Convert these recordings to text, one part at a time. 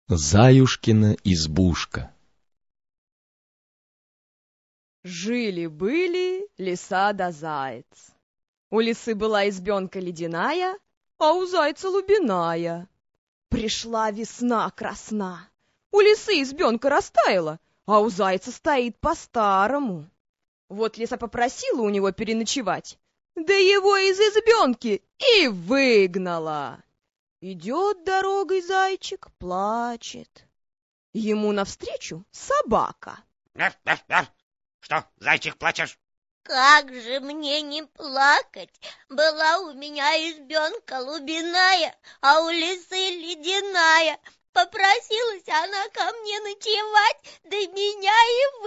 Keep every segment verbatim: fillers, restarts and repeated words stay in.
Заюшкина избушка. Жили-были лиса да заяц. У лисы была избенка ледяная, а у зайца лубиная. Пришла весна красна. У лисы избенка растаяла, а у зайца стоит по-старому. Вот лиса попросила у него переночевать, да его из избенки и выгнала. Идет дорогой зайчик, плачет. Ему навстречу собака. Что, зайчик, плачешь? Как же мне не плакать? Была у меня избенка лубиная, а у лисы ледяная. Попросилась она ко мне ночевать, да меня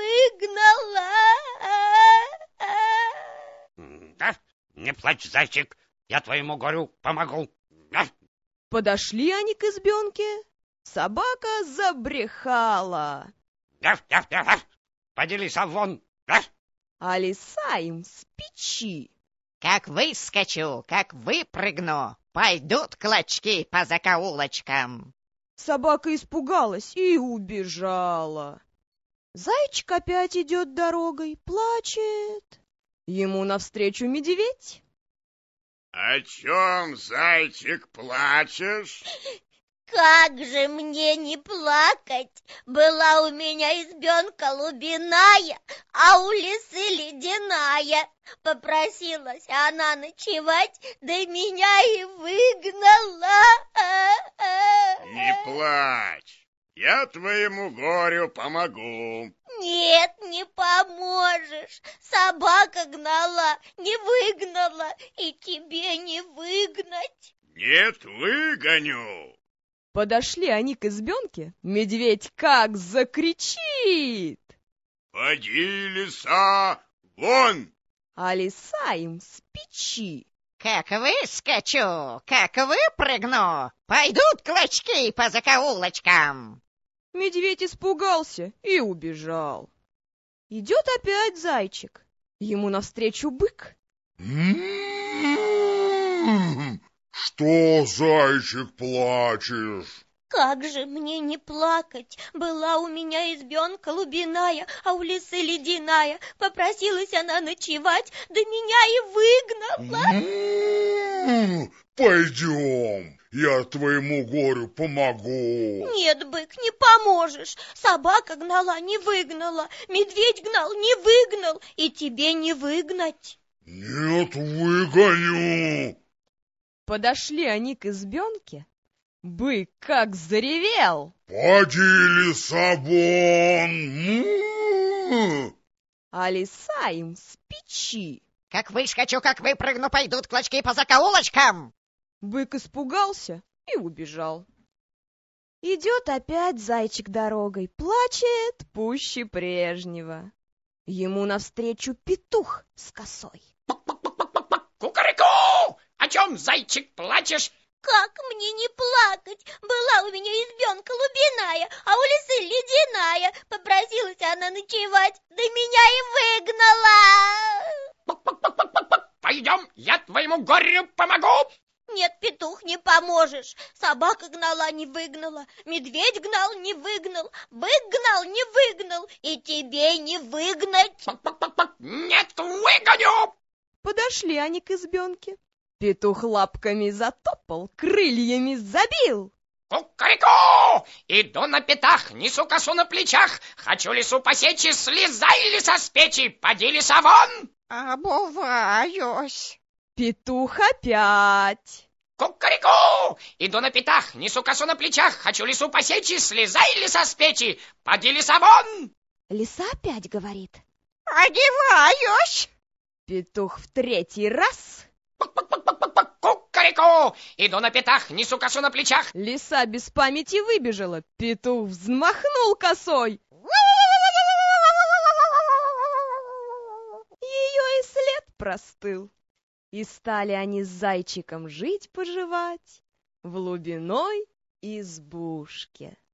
и выгнала. Да? Не плачь, зайчик, я твоему горю помогу. Подошли они к избенке. Собака забрехала. Поделись вон. А лиса им с печи. Как выскочу, как выпрыгну, пойдут клочки по закоулочкам. Собака испугалась и убежала. Зайчик опять идет дорогой, плачет. Ему навстречу медведь. — О чем, зайчик, плачешь? Как же мне не плакать? Была у меня избенка лубиная, а у лисы ледяная. Попросилась она ночевать, да меня и выгнала. Не плачь, я твоему горю помогу. Нет, не поможешь. Собака гнала, не выгнала, и тебе не выгнать. Нет, выгоню. Подошли они к избенке, медведь как закричит. Поди, лиса, вон! А лиса им с печи. Как выскочу, как выпрыгну, пойдут клочки по закоулочкам. Медведь испугался и убежал. Идет опять зайчик. Ему навстречу бык. Что, зайчик, плачешь? Как же мне не плакать? Была у меня избенка лубиная, а у лисы ледяная. Попросилась она ночевать, да меня и выгнала. Пойдем, я твоему горю помогу. Нет, бык, не поможешь. Собака гнала, не выгнала. Медведь гнал, не выгнал. И тебе не выгнать. Нет, выгоню. Подошли они к избенке. Бык как заревел. Поди, лиса, вон! А лиса им с печи. Как выскочу, как выпрыгну, пойдут клочки по закоулочкам. Бык испугался и убежал. Идет опять зайчик дорогой, плачет пуще прежнего. Ему навстречу петух с косой. Кукареку! О чем, зайчик, плачешь? Как мне не плакать? Была у меня избенка лубиная, а у лисы ледяная. Попросилась она ночевать, да меня и выгнала. Пойдем, я твоему горю помогу. Нет, петух, не поможешь. Собака гнала, не выгнала. Медведь гнал, не выгнал. Бык гнал, не выгнал. И тебе не выгнать. Нет, выгоню. Подошли они к избенке. Петух лапками затопал, крыльями забил. Кукареку! Иду на пятах, несу косу на плечах. Хочу лису посечь, и слезай, лиса, с печи. Поди, лиса, вон! Обуваюсь. Петух опять. Кукареку! Иду на пятах, несу косу на плечах. Хочу лису посечь, и слезай, лиса, с печи. Поди, лиса, вон! Лиса опять говорит. Одеваюсь. Петух в третий раз. Кукареку! Иду на пятах, несу косу на плечах. Лиса без памяти выбежала. Петух взмахнул косой. Ее и след простыл. И стали они с зайчиком жить-поживать в лубиной избушке.